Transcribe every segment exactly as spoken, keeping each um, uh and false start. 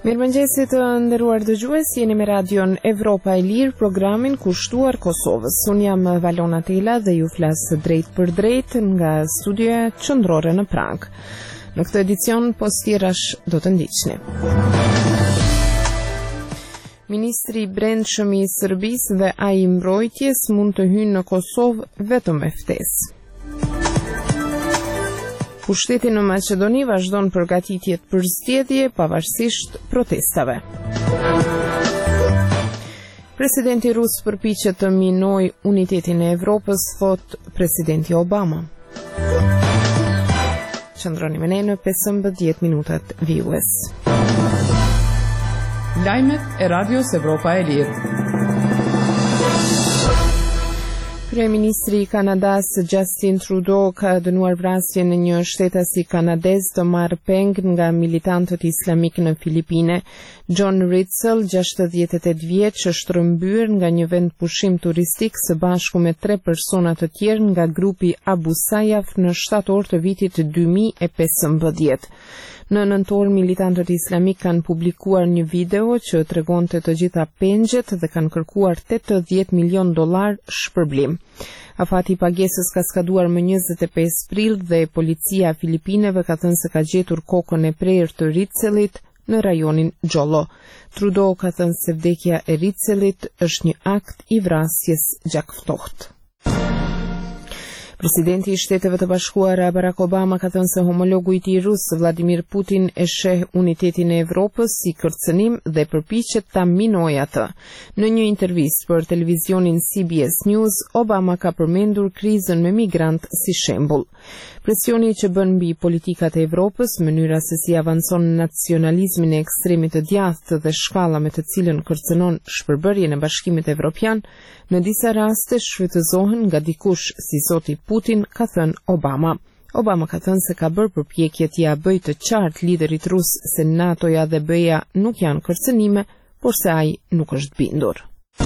Mirëmëngjesit të nderuar dëgjues, jeni me radion Evropa e Lirë, programin kushtuar Kosovës. Unë jam Valona Tela dhe ju flas drejt për drejt nga studioja qendrore në Prag. Në këtë edicion postirash do të ndiqni. Ministri i Brendshëm i Serbisë dhe ai i Mbrojtjes mund të hyjnë në Kosovë vetëm me ftesë. Pushteti në Maqedoni vazhdon përgatitjet për zgjedhje pavarësisht protestave. Presidenti rus përpiqet të minojë unitetin e Evropës, thot presidenti Obama. Qëndroni me ne në pesëmbëdhjetë minutat vijues. Lajmet e Radios Evropa e Lirë. Kryeministri i Kanadas Justin Trudeau ka dënuar vrasjen e një shtetasi kanadez të marrë peng nga militantët islamik në Filipine. John Ritzel, gjashtëdhjetë e tetë vjeç, është rrëmbyer nga një vend pushim turistik së bashku me tre persona të tjerë nga grupi Abu Sayyaf në shtator të vitit dy mijë e pesëmbëdhjetë. Në nëntor, militantët islamik kanë publikuar një video që tregonte të gjitha pengjet dhe kanë kërkuar tetëdhjetë milion dollar shpërblim. Afati i pagesës ka skaduar më njëzet e pesë prill dhe policia e Filipineve ka thënë se ka gjetur kokën e prerë të Ritzelit në rajonin Jolo. Trudeau ka thënë se vdekja e Ritzelit është një akt i vrasjes gjakftohtë. Presidenti i Shteteve të Bashkuara Barack Obama ka thënë se homologu i tij rus Vladimir Putin e sheh unitetin e Evropës si kërcënim dhe përpiqet ta minojë atë. Në një intervistë për televizionin C B S News, Obama ka përmendur krizën me migrant si shembull. Presioni që bën mbi politikat e Evropës, mënyra se si avancon nacionalizmin e ekstremit të djathtë dhe shkalla me të cilën kërcënon shpërbërjen e Bashkimit Evropian, në disa raste shfrytëzohen nga dikush si zoti Putin, ka thënë Obama. Obama ka thënë se ka bërë përpjekje t'ia bëjë të qartë liderit rus se NATO-ja dhe B E-ja nuk janë kërcënime, por se ai nuk është bindur.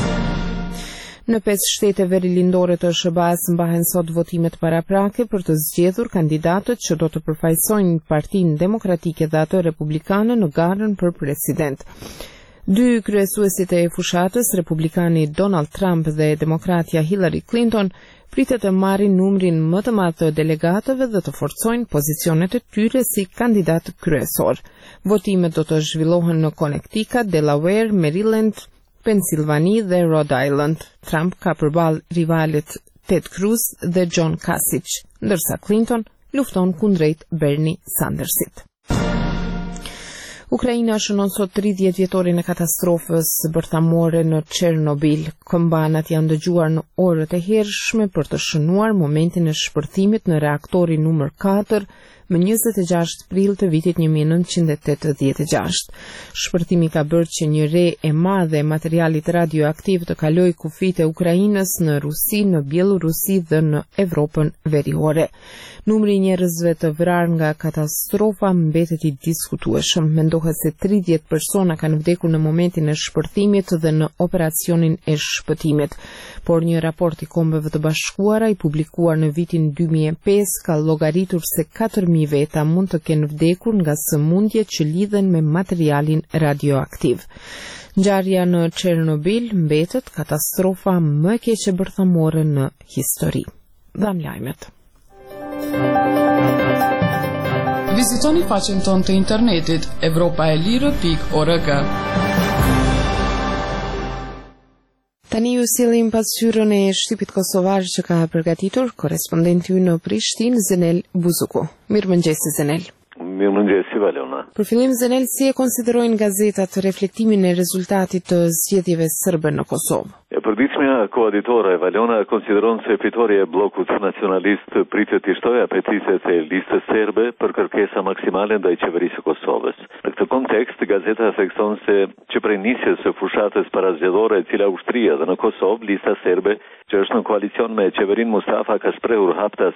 Në pesë shtete verilindore të S B A-s mbahen sot votimet paraprake për të zgjedhur kandidatët që do të përfaqësojnë Partinë Demokratike dhe atë Republikane në garën për president. Dy kryesuesit e fushatës, republikani Donald Trump dhe demokratja Hillary Clinton, pritet të marrin numrin më të madh të delegatëve dhe të forcojnë pozicionet e tyre si kandidat kryesor. Votimet do të zhvillohen në Connecticut, Delaware, Maryland, Pennsylvania dhe Rhode Island. Trump ka përballë rivalet Ted Cruz dhe John Kasich, ndërsa Clinton lufton kundrejt Bernie Sandersit. Ukraina shënon sot tridhjetë vjetorin e katastrofës bërthamore në Chernobyl. Këmbanat janë dëgjuar në orët e hershme për të shënuar momentin e shpërthimit në reaktorin numër katër më njëzet e gjashtë prill të vitit një mijë e nëntëqind e tetëdhjetë e gjashtë. Shpërthimi ka bërë që një re e madhe e materialit radioaktiv të kalojë kufijtë e Ukrainës në Rusi, në Bielorusi dhe në Evropën veriore. Numri i njerëzve të vrarë nga katastrofa mbetet i diskutueshëm. Mendohet se tridhjetë persona kanë vdekur në momentin e shpërthimit dhe në operacionin e shpëtimit. Por një raport i Kombeve të Bashkuara i publikuar në vitin dy mijë e pesë ka llogaritur se katër mijë veta mund të kenë vdekur nga sëmundjet që lidhen me materialin radioaktiv. Ngjarja në Chernobyl mbetet katastrofa më e keqe bërthamore në histori. Dham lajmet. Vizitoni faqen tonë të internetit evropaelire pikë org. Tani ju sillim pasqyrën e shtypit kosovar që ka përgatitur korespondenti ynë në Prishtinë, Zenel Buzuku. Mirëmëngjes Zenel. Mirëmëngjes Valona. Për fillim Zenel, si e konsiderojnë gazetat reflektimin e rezultatit të zgjedhjeve serbe në Kosovë? E përditshmja koalitore Valona konsideron se fitoria e bllokut nacionalist pritet të shtojë apetitët e listës serbe për kërkesa maksimale ndaj qeverisë së Kosovës. Në këtë kontekst, gazeta thekson se që prej nisjes së fushatës parazgjedhore e cila ushtria dhe në Kosovë, lista serbe që është në koalicion me qeverinë Mustafa ka shprehur haptas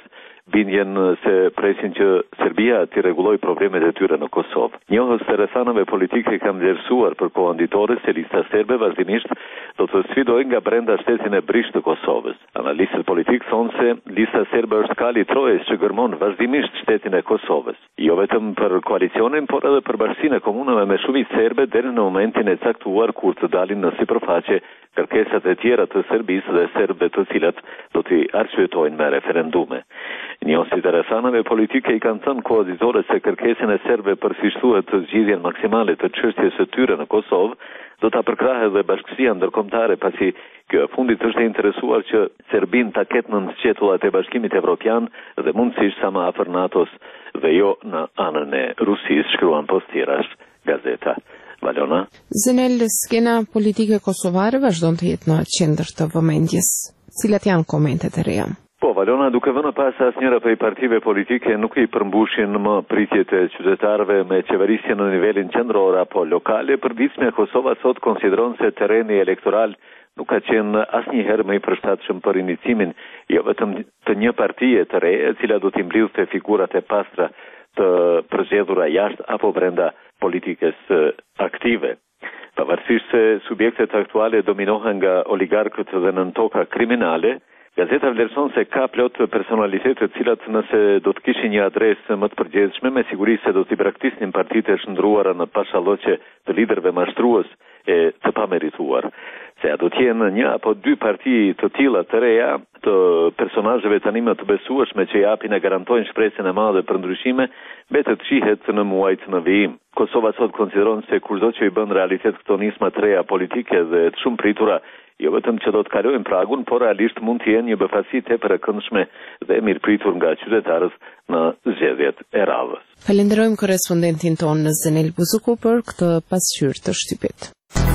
bindjen se presin që Serbia t'i rregullojë problemet e tyre në Kosovë. Njohës të rrethanave politike kam vlerësuar për kohën ditore se lista serbe vazhdimisht do të sfidojë nga brenda shtetin e brish të Kosovës. Analistët politik thonë se lista serbe është kali trojës që gërmon vazhdimisht shtetin e Kosovës. Jo vetëm për koalicionin, por edhe për bashkinë e komunave me shumicë serbe deri në momentin e caktuar kur të dalin në sipërfaqe kërkesat e tjera të Serbisë dhe serbëve të cilat do t'i arsyetojnë me referendume. Njohësit e rrethanave politike i kanë thënë koauditorët se kërkesën e serbëve për fishtuhet të zgjidhjen maksimale të çështjes së tyre në Kosovë do ta përkrahë dhe Bashkësia Ndërkombëtare, pasi kjo e fundit është e interesuar që Serbin ta ketë në sqetullat e Bashkimit Evropian dhe mundësisht sa më afër NATO-s dhe jo në anën e Rusisë, shkruan Postirash gazeta. Valona. Zenel, skena politike kosovare vazhdon të jetë në qendër të vëmendjes. Cilat janë komentet e reja? Po, Valona, duke vënë pas asnjëra prej partive politike nuk i përmbushin më pritjet e qytetarëve me qeverisje në nivelin qendror apo lokale, përditshme Kosova sot konsideron se terreni elektoral nuk ka qenë asnjëherë më i përshtatshëm për inicimin jo vetëm të një partie të re, e cila do t'i mbledhte figurat e pastra të përzgjedhura jashtë apo brenda politikës aktive. Pavarësisht se subjektet aktuale dominohen nga oligarkët dhe nën toka kriminale, gazeta vlerëson se ka plot personalitete të cilat nëse do të kishin një adresë më të përgjithshme, me siguri se do t'i braktisnin partitë e shndruara në pashalloqe të liderëve mashtrues e të pamerituar. Se a do t'jenë një apo dy parti të tilla të reja, të personazheve tani më të besueshme që japin e garantojnë shpresën e madhe për ndryshime, betet shihet në muajt në vijim. Kosova sot konsideron se kurdo që i bën realitet këto nisma të reja politike dhe të shumë pritura, jo vetëm që do të kalojnë pragun, por realisht mund të jenë një befasi tepër e këndshme dhe mirëpritur nga qytetarët në zgjedhjet e radhës. Falenderojmë korrespondentin tonë Zenel Buzuku për këtë pasqyrë të shtypit.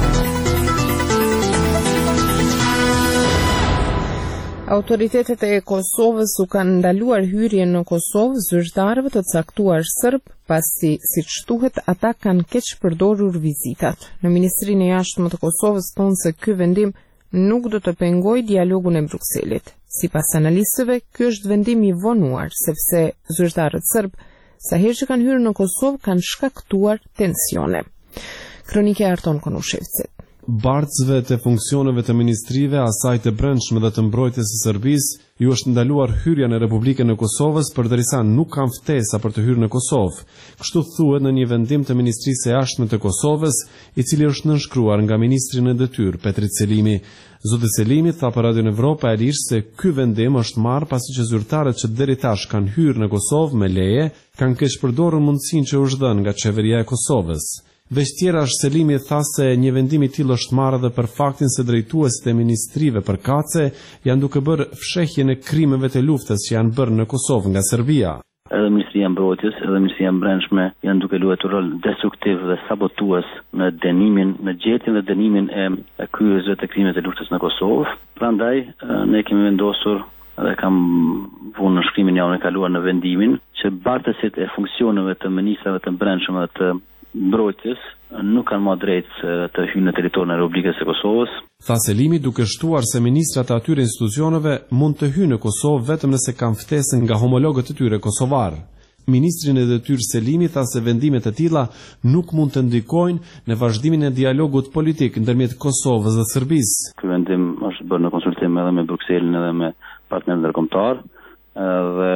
Autoritetet e Kosovës u kanë ndaluar hyrjen në Kosovë zyrtarëve të caktuar serb, pasi siç thuhet ata kanë keq përdorur vizitat. Në Ministrinë e Jashtme të Kosovës thonë se ky vendim nuk do të pengojë dialogun e Brukselit. Sipas analistëve, ky është vendim i vonuar, sepse zyrtarët serb sa herë që kanë hyrë në Kosovë kanë shkaktuar tensione. Kronike Arton Konushevci. Bartësve të funksioneve të ministrive, asaj të brendshme dhe të mbrojtjes së Serbisë, ju është ndaluar hyrja në Republikën e Kosovës përderisa nuk kanë ftesa për të hyrë në Kosovë. Kështu thuhet në një vendim të Ministrisë së Jashtme të Kosovës, i cili është nënshkruar nga ministri në detyrë, Petrit Selimi. Zoti Selimi tha për Radio Evropa e Lirë se ky vendim është marrë pasi që zyrtarët që deri tash kanë hyrë në Kosovë me leje, kanë keq përdorur mundësinë që u është dhënë nga qeveria e Kosovës. Veç tjera është Selimi tha se një vendim i tillë është marrë edhe për faktin se drejtuesit e ministrive përkatëse janë duke bërë fshehjen e krimeve të luftës që janë bërë në Kosovë nga Serbia. Edhe Ministria e Mbrojtjes, edhe Ministria e Brendshme janë duke luajtur rol destruktiv dhe sabotues në dënimin, në gjetjen dhe dënimin e, e kryesve të krimeve të luftës në Kosovë. Prandaj ne kemi vendosur dhe kam punë në shkrimin javën e kaluar në vendimin që bartësit e funksioneve të ministrave të brendshme të mbrojtjes nuk kanë më drejtë të hyjnë në territorin e Republikës së Kosovës. Tha Selimi duke shtuar se ministrat e atyre institucioneve mund të hyjnë në Kosovë vetëm nëse kanë ftesën nga homologët e tyre kosovar. Ministri në detyrë Selimi tha se vendimet e tilla nuk mund të ndikojnë në vazhdimin e dialogut politik ndërmjet Kosovës dhe Serbisë. Ky vendim është bërë në konsultim edhe me Brukselin edhe me partnerët ndërkombëtar dhe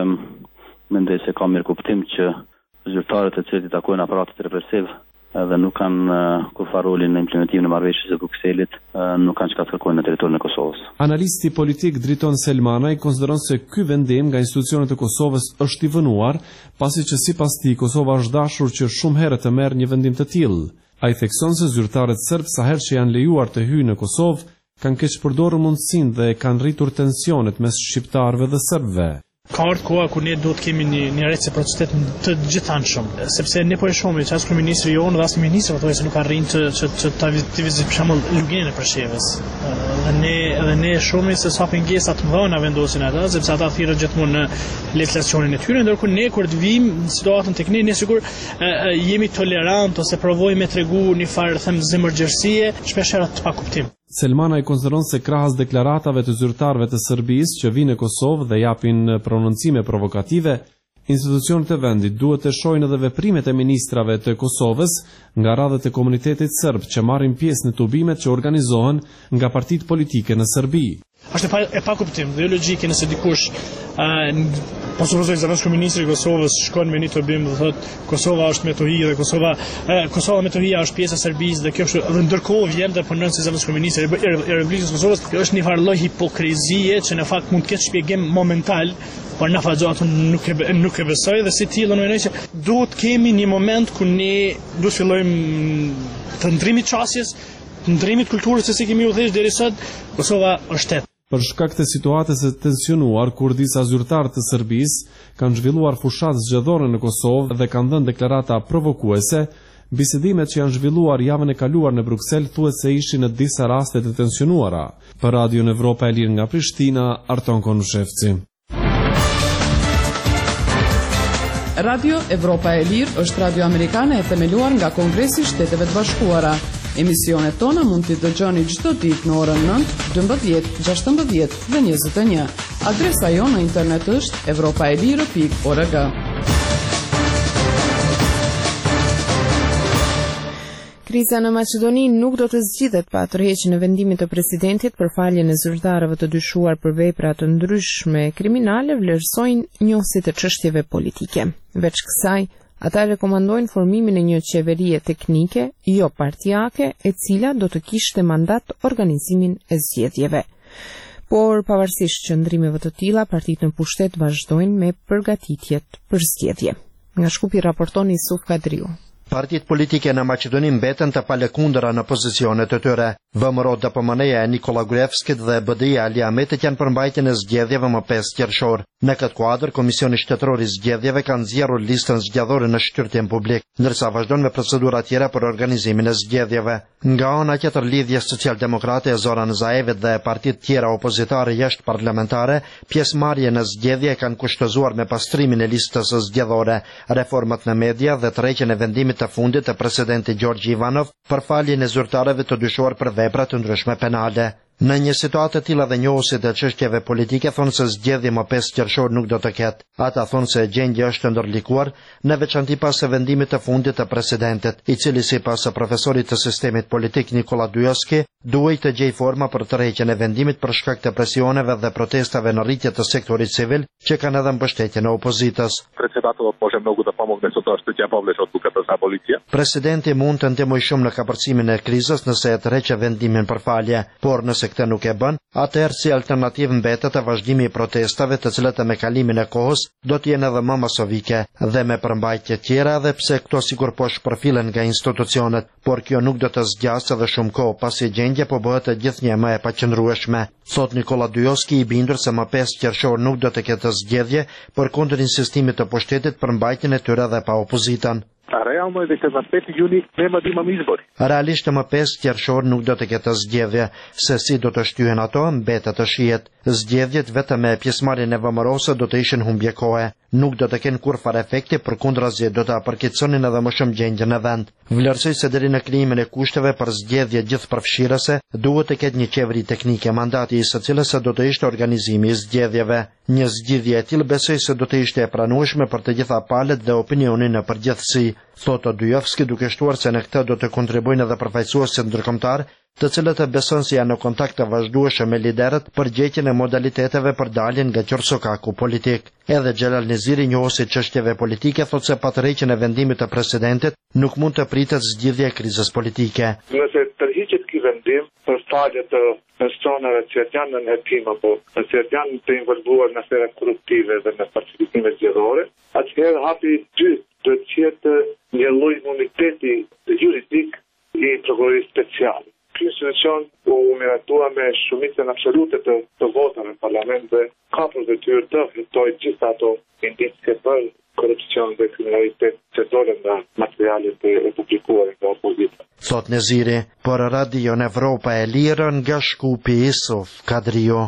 mendoj se ka mirë kuptim që zyrtarët e cilët i takojnë aparatit represiv dhe nuk kanë kurfar rolin në implementimin e marrëveshjes së Brukselit, nuk kanë çka të kërkojnë në territorin e Kosovës. Analisti politik Driton Selmanaj konsideron se ky vendim nga institucionet e Kosovës është i vënuar, pasi që sipas tij Kosova është dashur që shumë herë të merr një vendim të tillë. Ai thekson se zyrtarët serb sa herë që janë lejuar të hyjnë në Kosovë kanë keq përdorur mundësinë dhe kanë rritur tensionet mes shqiptarëve dhe serbëve. Ka ardhur koha kur ne duhet kemi një, një reciprocitet të gjithanshëm, sepse ne po e shohim që as kryeministri jonë dhe as ministri thonë se nuk arrin të të të ta vizitojë për shembull Lugenën e Preshevës. Dhe ne edhe ne shohim se sa pengesa të mëdha vendosin ata, sepse ata thirrën gjithmonë në legislacionin e tyre, ndërkohë ne kur të vim në situatën tek ne, ne sigur jemi tolerant ose provojmë të tregu një farë them zemërgjerësie, shpesh herë të pa kuptim. Selmana i konsideron se krahas deklaratave të zyrtarëve të Serbisë që vinë në Kosovë dhe japin prononcime provokative, institucionet e vendit duhet të shohin edhe veprimet e ministrave të Kosovës nga radhët e komunitetit serb që marrin pjesë në tubimet që organizohen nga partitë politike në Serbi. Është e pa, e pa kuptim dhe jo logjike nëse dikush po supozoj zëvendësku ministri i Kosovës shkon me një tubim dhe thotë Kosova është me tohi dhe Kosova e, Kosova me tohia është pjesë e Serbisë dhe kjo është dhe ndërkohë vjen dhe punon si zëvendësku ministri i Republikës Kosovës. Kjo është një farë lloj hipokrizie që në fakt mund të ketë shpjegim momental, por në fakt ato nuk e nuk e besoj dhe si tillë në mënyrë që duhet kemi një moment ku ne duhet fillojmë të ndrimit çështjes, të ndrimit kulturës se si kemi u thësh deri sot Kosova është shtet. Për shkak të situatës së tensionuar, kur disa zyrtarë të Serbisë kanë zhvilluar fushatë zgjedhore në Kosovë dhe kanë dhënë deklarata provokuese, bisedimet që janë zhvilluar javën e kaluar në Bruksel thuhet se ishin në disa raste të tensionuara. Për Radio Evropa e Lirë nga Prishtina, Arton Konushevci. Radio Evropa e Lirë është radio amerikane e themeluar nga Kongresi i Shteteve të Bashkuara. Emisionet tona mund t'i dëgjoni çdo ditë në orën nëntë, dymbëdhjetë, gjashtëmbëdhjetë dhe njëzet e një. Adresa jonë në internet është evropaelire pikë org. Kriza në Maqedoni nuk do të zgjidhet pa tërheqjen e vendimit të presidentit për faljen e zyrtarëve të dyshuar për vepra të ndryshme kriminale, vlerësojnë njohësit të çështjeve politike. Veç kësaj, ata rekomandojnë formimin e një qeverie teknike, jo partijake, e cila do të kishte mandat organizimin e zgjedhjeve. Por pavarësisht qëndrimeve të tilla, partitë në pushtet vazhdojnë me përgatitjet për zgjedhje. Nga Shkupi raporton Isuf Kadriu. Partitë politike në Maqedoni mbeten të palekundëra në pozicionet të tyre. V M R O D P M N-ja e Nikola Gruevskit dhe B D I-ja Ali Ahmetit janë për mbajtjen e zgjedhjeve më pesë qershor. Në këtë kuadër, Komisioni Shtetëror i Zgjedhjeve ka nxjerrur listën zgjedhore në shqyrtim publik, ndërsa vazhdon me procedura tjera për organizimin e zgjedhjeve. Nga ana tjetër, lidhja socialdemokrate e Zoran Zaevit dhe partitë tjera opozitare jashtë parlamentare, pjesëmarrje në zgjedhje kanë kushtëzuar me pastrimin e listës zgjedhore, reformat në media dhe tërheqjen e vendimit të fundit të presidenti Gjorgji Ivanov për faljen e zyrtarëve të dyshuar për vepra të ndryshme penale. Në një situatë të tilla dhe njohësit e çështjeve politike thonë se zgjedhje më pesë qershor nuk do të ketë. Ata thonë se gjendja është ndërlikuar, në veçanti pas së vendimit të fundit të presidentit, i cili sipas profesorit të sistemit politik Nikola Dujovski, duhej të gjej forma për tërheqjen e vendimit për shkak të presioneve dhe protestave në rritje të sektorit civil, që kanë edhe mbështetjen e opozitës. Presidenti mund të ndihmojë shumë në kapërcimin e krizës nëse e tërheqë vendimin për falje, por nëse këtë nuk e bën, atëherë si alternativë mbetet e vazhdimi i protestave, të cilat me kalimin e kohës do të jenë edhe më masovike dhe me përmbajtje tjera, edhe pse këto sigur po shpërfilen nga institucionet, por kjo nuk do të zgjasë edhe shumë kohë, pasi gjendja po bëhet gjithnjë më e paqëndrueshme. Thot Nikola Dujovski, i bindur se më pesë qershor nuk do të ketë zgjedhje, përkundër insistimit të pushtetit për mbajtjen e tyre dhe pa opozitën. Realno je da će za pet juni nema da imam izbori. Realisht më pesë qershor nuk do të ketë zgjedhje, se si do të shtyhen ato mbetet të shihet. Zgjedhjet vetëm me pjesëmarrjen e V M R O-s do të ishin humbje kohe. Nuk do të kenë kurrë efekti, përkundrazi do të apërkitsonin edhe më shumë gjendjen e vend. Vlerësoj se deri në krijimin e kushteve për zgjedhje gjithëpërfshirëse duhet të ketë një qeveri teknike, mandati i së cilës do të ishte organizimi i zgjedhjeve. Një zgjidhje e tillë besoj se do të ishte e pranueshme për të gjitha palët dhe opinionin në përgjithësi. Thotë Dujovski, duke shtuar se në këtë do të kontribuojnë edhe përfaqësuesit ndërkombëtar, të cilët e beson se janë në kontakt të vazhdueshëm me liderët për gjetjen e modaliteteve për daljen nga qorsokaku politik. Edhe Xhelal Neziri, njohësi çështjeve politike, thotë se pa tërheqjen e vendimit të presidentit nuk mund të pritet zgjidhja e krizës politike. Nëse tërhiqet ky vendim për falje të personave që janë në hetim apo që janë të involvuar në afera korruptive dhe në falsifikime zgjedhore, atëherë hapi i dytë do të jetë një lloj imuniteti juridik i prokurorit special. Ky institucion u miratua me shumicën absolute të, të votave në parlament dhe ka për detyrë të fitojë gjithë ato indicje për korrupsion dhe kriminalitet që dolen nga materialet e publikuara nga opozita. Thot Neziri, për Radio Evropa e Lirë nga Shkupi Isuf Kadrio.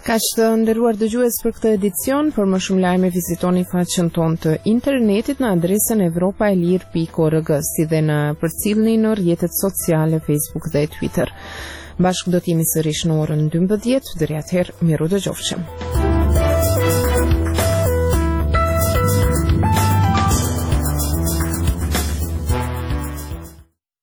Kaq të nderuar dëgjues për këtë edicion, për më shumë lajme vizitoni faqen tonë të internetit në adresën evropaelir pikë org, si dhe në përcjellni në rrjetet sociale Facebook dhe Twitter. Bashkë do t'jemi sërish në orën dymbëdhjetë, deri atëherë miru dëgjofshëm.